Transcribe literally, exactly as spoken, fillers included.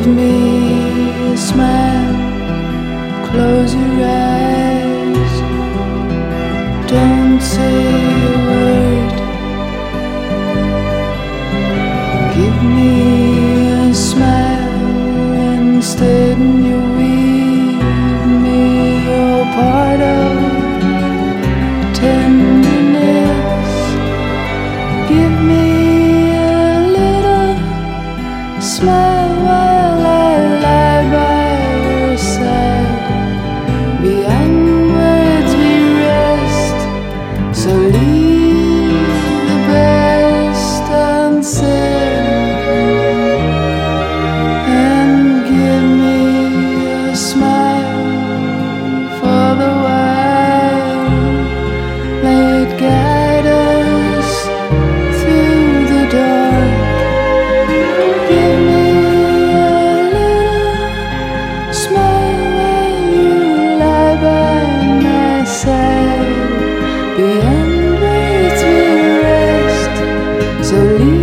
me a smile, close your eyes, don't say a word. Give me a smile instead and you weave me your part of tenderness. Give me a little smile while I lie by your side. Beyond words we rest, so leave the best unsaid, and give me a smile for the while. Let it guide us through the dark. Give me a little smile while you lie by my side. Beyond words we rest, so leave